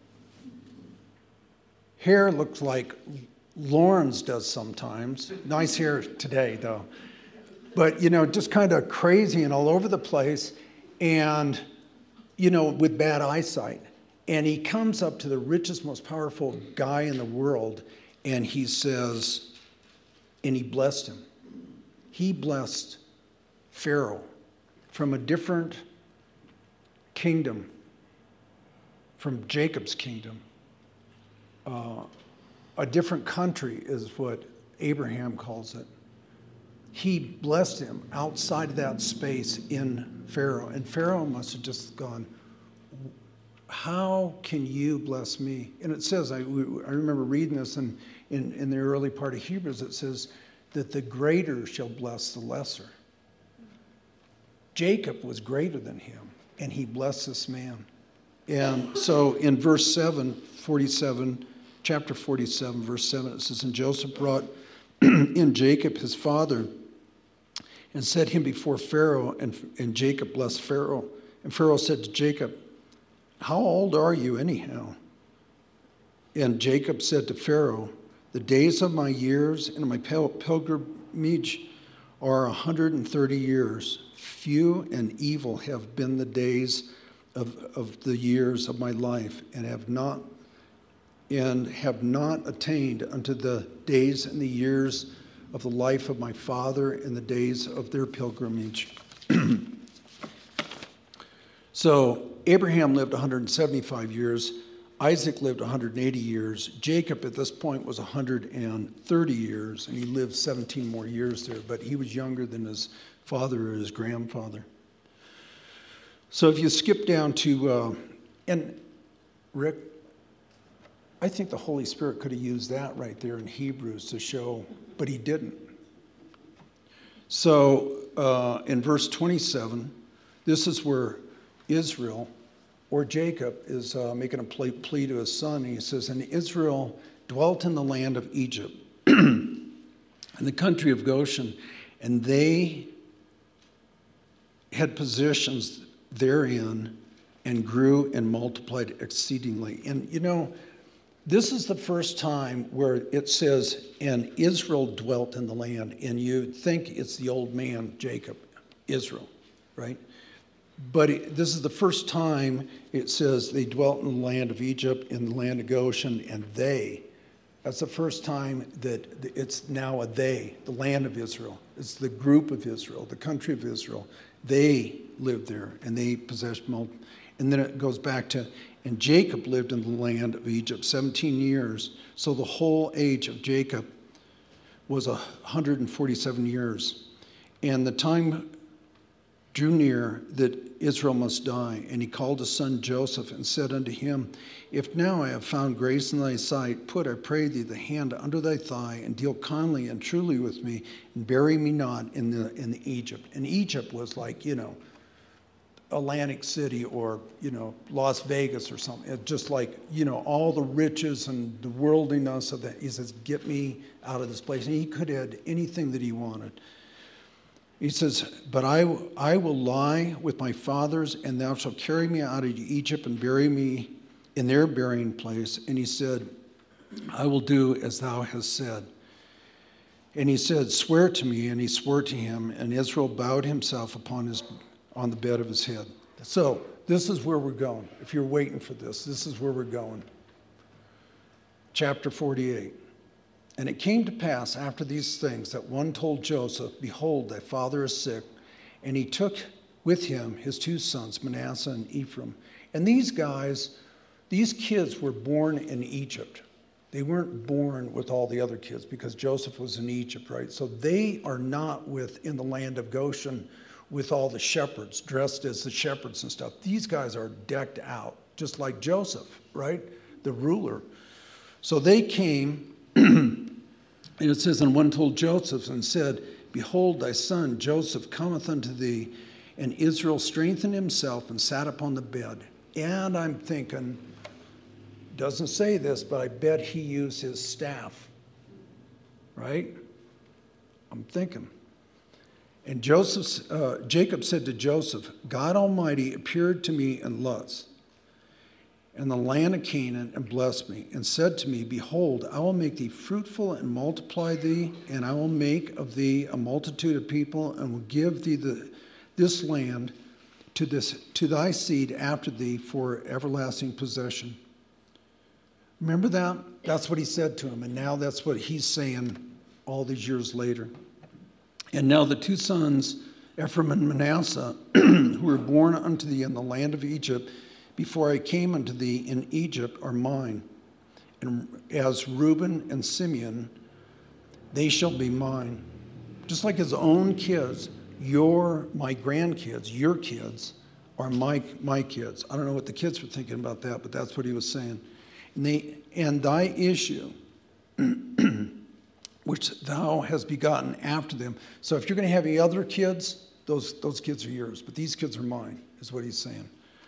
Hair looks like Lauren's does sometimes. Nice hair today, though. But, just kind of crazy and all over the place, and, with bad eyesight. And he comes up to the richest, most powerful guy in the world, and he says, and he blessed him. He blessed Pharaoh from a different kingdom, from Jacob's kingdom. A different country is what Abraham calls it. He blessed him outside of that space in Pharaoh. And Pharaoh must have just gone, how can you bless me? And it says, I remember reading this in the early part of Hebrews, it says that the greater shall bless the lesser. Jacob was greater than him, and he blessed this man. And so in verse 7, 47, chapter 47, verse 7, it says, and Joseph brought in Jacob his father and set him before Pharaoh, and Jacob blessed Pharaoh. And Pharaoh said to Jacob, how old are you anyhow? And Jacob said to Pharaoh, the days of my years and my pilgrimage are 130 years. Few and evil have been the days of the years of my life, and have not attained unto the days and the years of the life of my father and the days of their pilgrimage. So Abraham lived 175 years. Isaac lived 180 years. Jacob at this point was 130 years, and he lived 17 more years there, but he was younger than his father or his grandfather. So if you skip down to, and Rick, I think the Holy Spirit could have used that right there in Hebrews to show, but he didn't. So in verse 27, this is where Israel, or Jacob, is making a plea to his son. He says, and Israel dwelt in the land of Egypt, in the country of Goshen, and they had possessions therein, and grew and multiplied exceedingly. And this is the first time where it says, and Israel dwelt in the land, and you think it's the old man, Jacob, Israel, right? But this is the first time it says they dwelt in the land of Egypt, in the land of Goshen, and that's the first time that it's now a they, the land of Israel. It's the group of Israel, the country of Israel. They lived there, and they possessed and then it goes back to, and Jacob lived in the land of Egypt 17 years. So the whole age of Jacob was 147 years. And the time drew near that Israel must die. And he called his son Joseph and said unto him, if now I have found grace in thy sight, put, I pray thee, the hand under thy thigh, and deal kindly and truly with me, and bury me not in Egypt. And Egypt was like, Atlantic City or, Las Vegas or something. It's just like, all the riches and the worldliness of that. He says, get me out of this place. And he could have had anything that he wanted. He says, but I will lie with my fathers, and thou shalt carry me out of Egypt and bury me in their burying place. And he said, I will do as thou hast said. And he said, swear to me. And he swore to him, and Israel bowed himself on the bed of his head. So this is where we're going. If you're waiting for this is where we're going. Chapter 48. And it came to pass after these things that one told Joseph, behold, thy father is sick. And he took with him his two sons, Manasseh and Ephraim. And these kids were born in Egypt. They weren't born with all the other kids because Joseph was in Egypt, right? So they are not in the land of Goshen with all the shepherds, dressed as the shepherds and stuff. These guys are decked out, just like Joseph, right? The ruler. So they came, and it says, and one told Joseph and said, behold, thy son Joseph cometh unto thee. And Israel strengthened himself and sat upon the bed. And I'm thinking, doesn't say this, but I bet he used his staff, right? I'm thinking. And Jacob said to Joseph, God Almighty appeared to me in Luz, in the land of Canaan, and blessed me, and said to me, Behold, I will make thee fruitful and multiply thee, and I will make of thee a multitude of people, and will give thee this land to thy seed after thee for everlasting possession. Remember that? That's what he said to him, and now that's what he's saying all these years later. And now the two sons, Ephraim and Manasseh, who were born unto thee in the land of Egypt, before I came unto thee in Egypt, are mine. And as Reuben and Simeon, they shall be mine. Just like his own kids, my grandkids, your kids, are my kids. I don't know what the kids were thinking about that, but that's what he was saying. And thy issue, which thou hast begotten after them. So if you're going to have any other kids, those kids are yours, but these kids are mine, is what he's saying.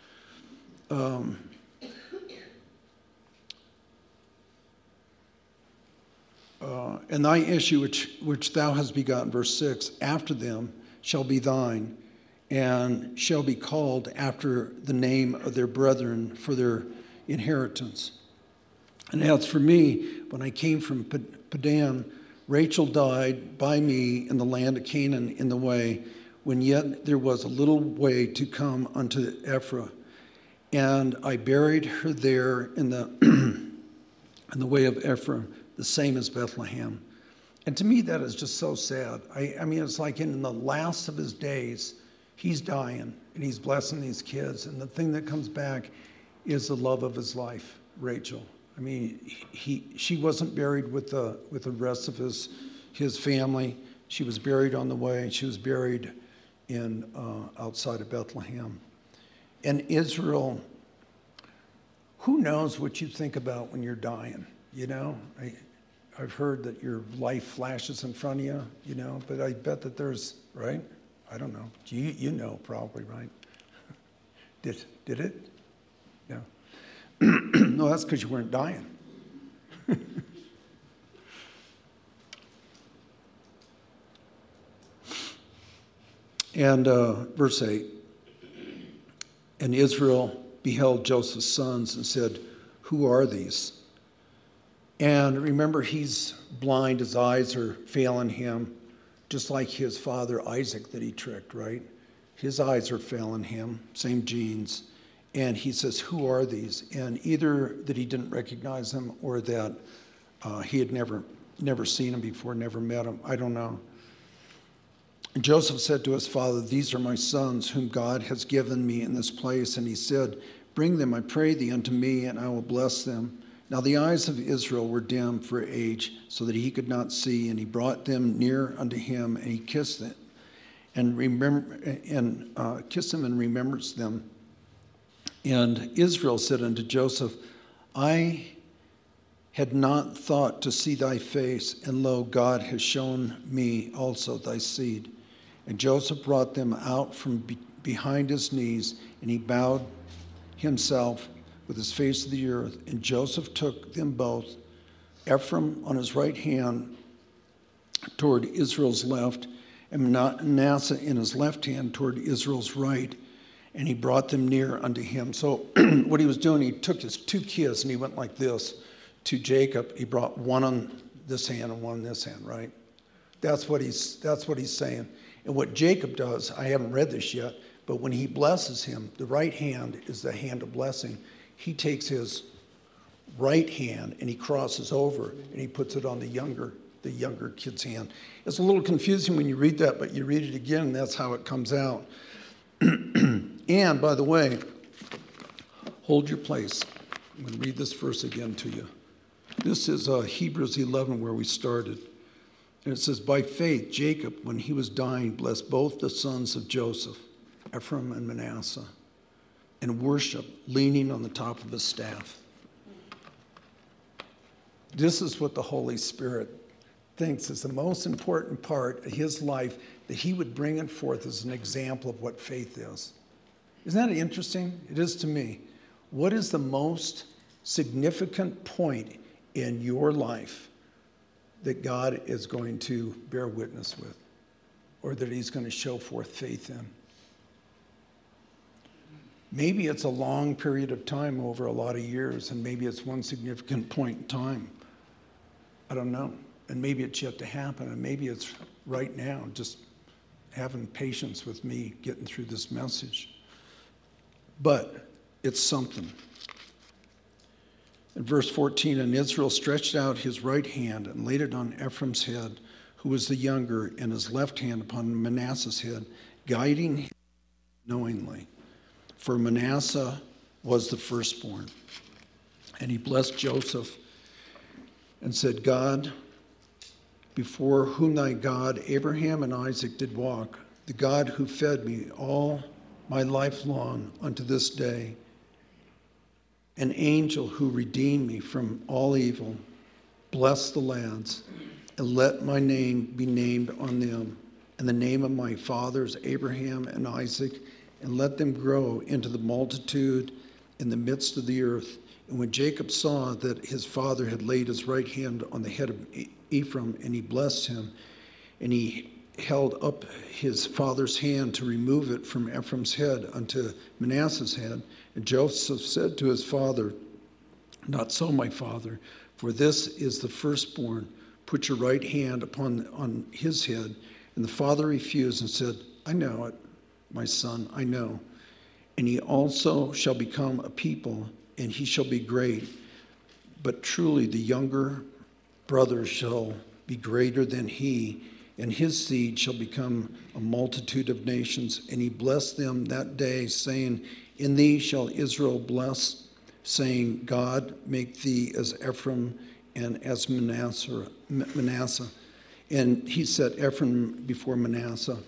And thy issue which thou hast begotten, verse 6, after them shall be thine, and shall be called after the name of their brethren for their inheritance. And as for me, when I came from Padan, Rachel died by me in the land of Canaan in the way, when yet there was a little way to come unto Ephraim. And I buried her there in the in the way of Ephraim, the same as Bethlehem. And to me, that is just so sad. I mean, it's like in the last of his days, he's dying and he's blessing these kids. And the thing that comes back is the love of his life, Rachel. I mean, she wasn't buried with the rest of his family. She was buried on the way. She was buried in outside of Bethlehem. And Israel, who knows what you think about when you're dying? You know, I've heard that your life flashes in front of you, you know, but I bet that there's, right? I don't know. You know probably, right? Did it? Yeah. No, that's because you weren't dying. And verse 8, and Israel beheld Joseph's sons and said, who are these? And remember, he's blind, his eyes are failing him, just like his father Isaac that he tricked, right? His eyes are failing him, same genes. And he says, who are these? And either that he didn't recognize them or that he had never seen them before, never met them. I don't know. And Joseph said to his father, these are my sons whom God has given me in this place. And he said, bring them, I pray thee, unto me, and I will bless them. Now the eyes of Israel were dim for age, so that he could not see. And he brought them near unto him, and he kissed them, and kissed them and remembers them. And Israel said unto Joseph, I had not thought to see thy face, and lo, God has shown me also thy seed. And Joseph brought them out from behind his knees, and he bowed himself with his face to the earth. And Joseph took them both, Ephraim on his right hand toward Israel's left, and Manasseh in his left hand toward Israel's right. And he brought them near unto him. So what he was doing, he took his two kids and he went like this to Jacob. He brought one on this hand and one on this hand, right? That's what he's saying. And what Jacob does, I haven't read this yet, but when he blesses him, the right hand is the hand of blessing. He takes his right hand and he crosses over and he puts it on the younger kid's hand. It's a little confusing when you read that, but you read it again and that's how it comes out. And by the way, hold your place. I'm going to read this verse again to you. This is Hebrews 11 where we started. And it says, by faith, Jacob, when he was dying, blessed both the sons of Joseph, Ephraim and Manasseh, and worshiped, leaning on the top of his staff. This is what the Holy Spirit thinks is the most important part of his life, that he would bring it forth as an example of what faith is. Isn't that interesting? It is to me. What is the most significant point in your life that God is going to bear witness with or that he's going to show forth faith in. Maybe it's a long period of time over a lot of years, and maybe it's one significant point in time. I don't know. And maybe it's yet to happen, and maybe it's right now, just having patience with me getting through this message. But it's something. In verse 14, and Israel stretched out his right hand and laid it on Ephraim's head, who was the younger, and his left hand upon Manasseh's head, guiding him knowingly. For Manasseh was the firstborn. And he blessed Joseph and said, God, before whom thy God Abraham and Isaac did walk, the God who fed me all my life long unto this day, an angel who redeemed me from all evil, bless the lads, and let my name be named on them, and the name of my fathers Abraham and Isaac, and let them grow into the multitude in the midst of the earth. And when Jacob saw that his father had laid his right hand on the head of Ephraim, and he blessed him, and he held up his father's hand to remove it from Ephraim's head unto Manasseh's head. And Joseph said to his father, not so, my father, for this is the firstborn. Put your right hand on his head. And the father refused and said, I know it, my son, I know. And he also shall become a people, and he shall be great. But truly the younger brother shall be greater than he, and his seed shall become a multitude of nations. And he blessed them that day, saying, in thee shall Israel bless, saying, God make thee as Ephraim and as Manasseh. And he set Ephraim before Manasseh.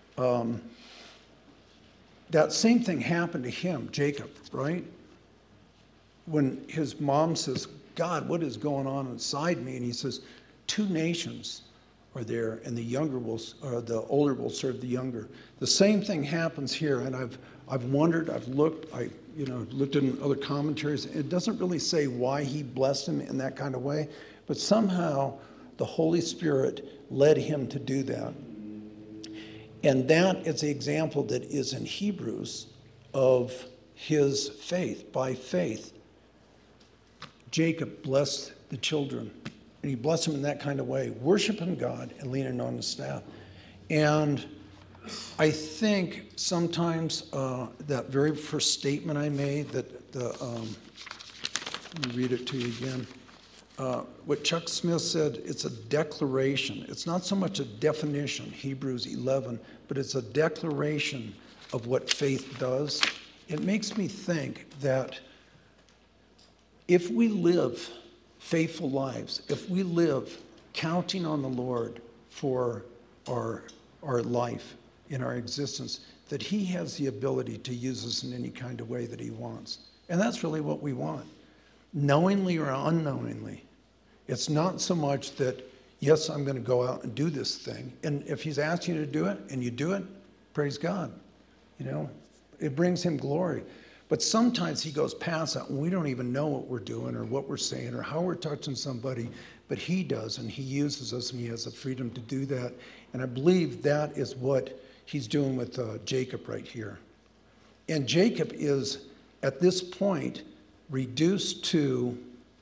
That same thing happened to him, Jacob, right? When his mom says, God, what is going on inside me? And he says, two nations are there, and the older will serve the younger. The same thing happens here, and I've wondered, I've looked, looked in other commentaries. It doesn't really say why he blessed him in that kind of way, but somehow the Holy Spirit led him to do that. And that is the example that is in Hebrews of his faith. By faith, Jacob blessed the children, and he blessed them in that kind of way, worshiping God and leaning on the staff. And I think sometimes that very first statement I made, that let me read it to you again. What Chuck Smith said, it's a declaration. It's not so much a definition, Hebrews 11, but it's a declaration of what faith does. It makes me think that if we live faithful lives, if we live counting on the Lord for our life, in our existence, that he has the ability to use us in any kind of way that he wants. And that's really what we want, knowingly or unknowingly. It's not so much that, yes, I'm going to go out and do this thing. And if he's asked you to do it and you do it, praise God. It brings him glory. But sometimes he goes past that and we don't even know what we're doing or what we're saying or how we're touching somebody, but he does, and he uses us, and he has the freedom to do that. And I believe that is what he's doing with Jacob right here. And Jacob is, at this point, reduced to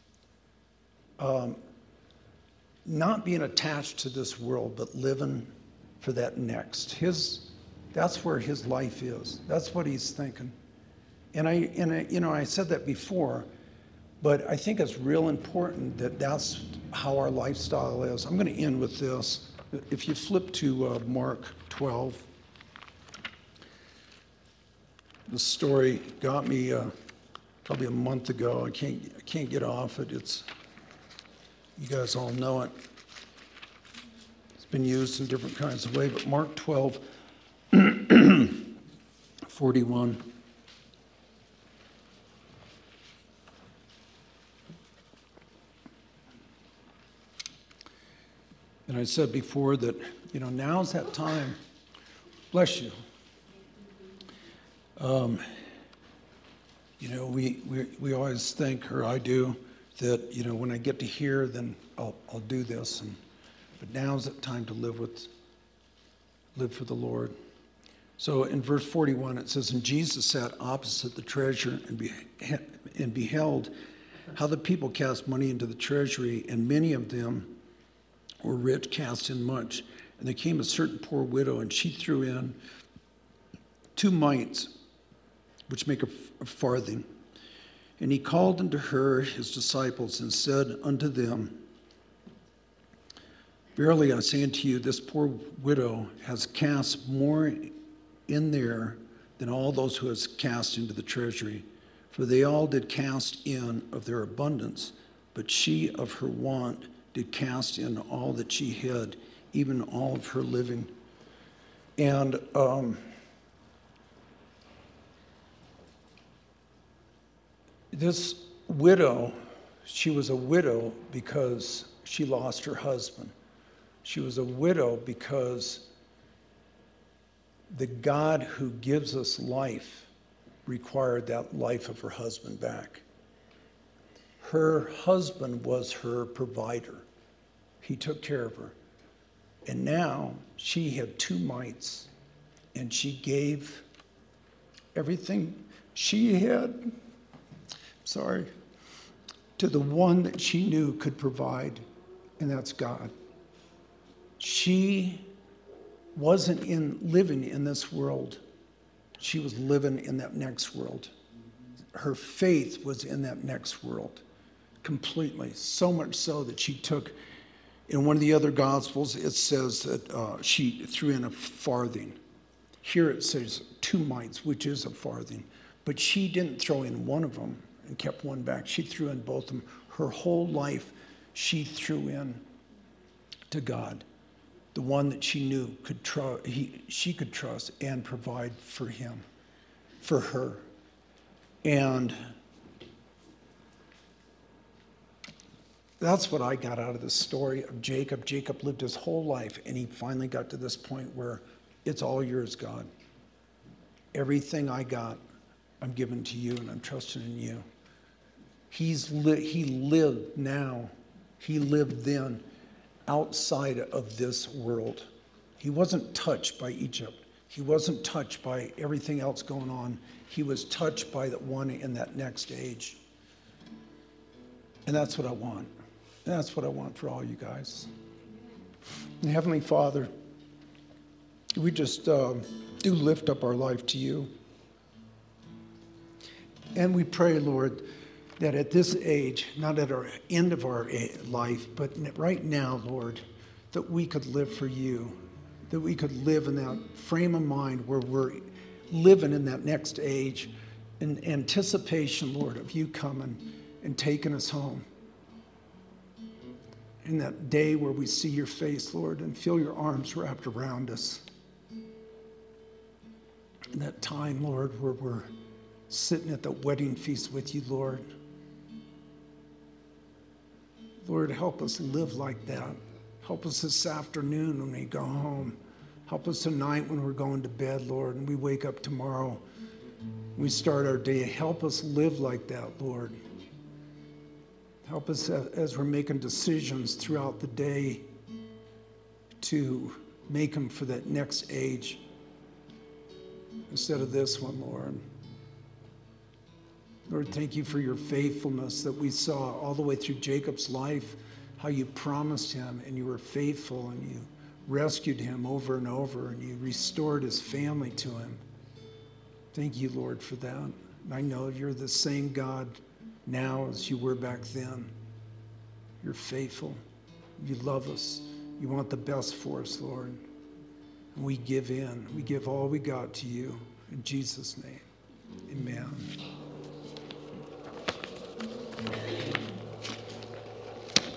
not being attached to this world, but living for that next. That's where his life is. That's what he's thinking. And I said that before, but I think it's real important that that's how our lifestyle is. I'm going to end with this. If you flip to Mark 12, the story got me probably a month ago. I can't get off it. You guys all know it. It's been used in different kinds of ways, but Mark 12, 41. And I said before that, now's that time. Bless you. We always think, or I do, that, when I get to here, then I'll do this. But now's the time to live live for the Lord. So in verse 41, it says, and Jesus sat opposite the treasure and beheld how the people cast money into the treasury, and many of them were rich, cast in much. And there came a certain poor widow, and she threw in 2 mites, which make a farthing. And he called unto her his disciples, and said unto them, verily I say unto you, this poor widow has cast more in there than all those who has cast into the treasury. For they all did cast in of their abundance, but she of her want did cast in all that she had, even all of her living. And this widow, she was a widow because she lost her husband. She was a widow because the God who gives us life required that life of her husband back. Her husband was her provider. He took care of her. And now she had 2 mites, and she gave everything she had, to the one that she knew could provide, and that's God. She wasn't living in this world. She was living in that next world. Her faith was in that next world completely. So much so that she took, in one of the other Gospels, it says that she threw in a farthing. Here it says 2 mites, which is a farthing. But she didn't throw in one of them and kept one back. She threw in both of them. Her whole life, she threw in to God. The one that she knew she could trust and provide for him, for her. And that's what I got out of the story of Jacob. Jacob lived his whole life, and he finally got to this point where it's all yours, God. Everything I got, I'm giving to you, and I'm trusting in you. He lived now. He lived then outside of this world. He wasn't touched by Egypt. He wasn't touched by everything else going on. He was touched by the one in that next age. And that's what I want. And that's what I want for all you guys. And Heavenly Father, we just do lift up our life to you. And we pray, Lord, that at this age, not at our end of our life, but right now, Lord, that we could live for you, that we could live in that frame of mind where we're living in that next age in anticipation, Lord, of you coming and taking us home. In that day where we see your face, Lord, and feel your arms wrapped around us. In that time, Lord, where we're sitting at the wedding feast with you, Lord. Lord, help us live like that. Help us this afternoon when we go home. Help us tonight when we're going to bed, Lord, and we wake up tomorrow. We start our day. Help us live like that, Lord. Help us as we're making decisions throughout the day to make them for that next age instead of this one, Lord. Lord, thank you for your faithfulness that we saw all the way through Jacob's life, how you promised him and you were faithful and you rescued him over and over and you restored his family to him. Thank you, Lord, for that. And I know you're the same God now as you were back then. You're faithful. You love us. You want the best for us, Lord. And we give in. We give all we got to you. In Jesus' name, amen.